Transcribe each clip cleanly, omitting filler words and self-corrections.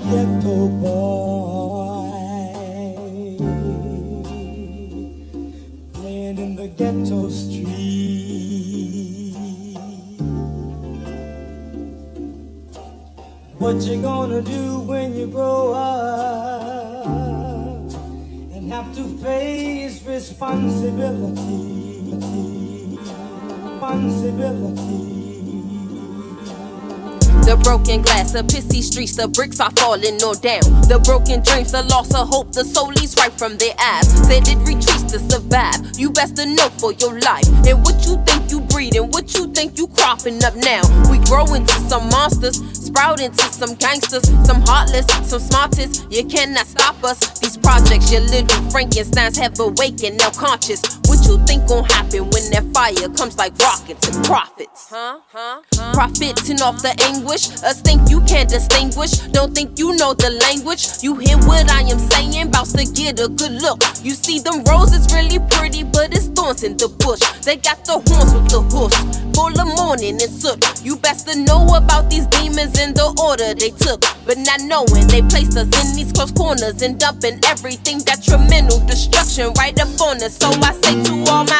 ghetto boy, playing in the ghetto street. What you gonna do when you grow up and have to face responsibility? The broken glass, the pissy streets, the bricks are falling all down. The broken dreams, the loss of hope, the soul is right from their eyes. Said it retreats to survive. You best to know for your life. And what you think you breeding, what you think you cropping up now. We grow into some monsters, sprout into some gangsters, some heartless, some smartest. You cannot stop us. These projects, your little Frankensteins have awakened, now conscious. What you think gon' happen when that fire comes like rockets and profits? Profiting off the anguish. Us think you can't distinguish. Don't think you know the language. You hear what I am saying? Bout to get a good look. You see them roses really pretty, but it's thorns in the bush. They got the horns with the hoofs, full of morning and soot. You best to know about these demons in the order they took, but not knowing they placed us in these close corners and dumping everything detrimental destruction right up on us. So I say to all my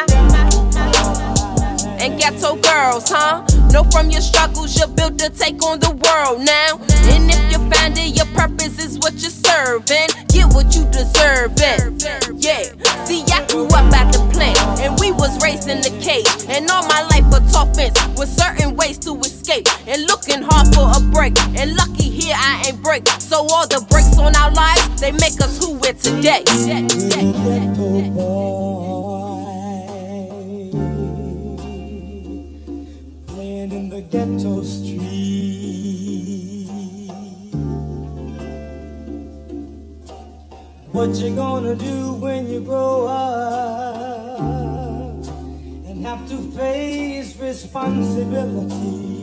and ghetto girls, know from your struggles you're built to take on the world now. And if you find it, your purpose is what you're serving. Get what you deserve it. Yeah, see, I grew up at the plant, and we was raised in the cage. And all my life a tough fence with certain ways to escape, and looking hard for a break. And lucky here I ain't break. So all the breaks on our lives, they make us who we're today. In the ghetto street. What you gonna do when you grow up and have to face responsibility?